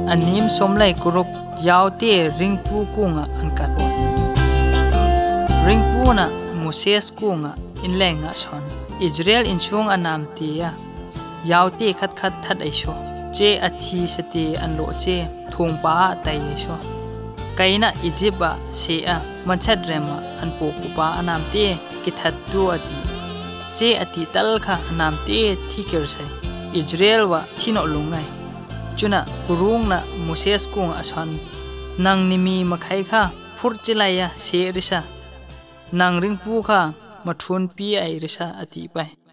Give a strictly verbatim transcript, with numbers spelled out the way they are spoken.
อันนิมสมไลกรุบยาวเตริงปูกุงอันกัดริงปูน่ะมูเซสกุงอินแรงอ่ะชอนอิสราเอลอินช่วงอันนามเตียยาวเตคัดคัดทัดไอชัวเจอทีสเตอันโลเจทงป้าไตไอชัวไกน่ะอียิปต์เสียมันชัดเรมอันปูกุป้าอันนามเตกิทัดตัวดีเจอติตัลค่ะอันนามเตที่เกิดใช่อิสราเอลว่าที่นอลุงไงจุน่ะกุรุงน่ะมูเซสกุงอ่ะชอนนางนิมีมาไข่ค่ะพูดจิไลยะเสียริชานางริงปูค่ะมาชวนปีไอริชาอติไป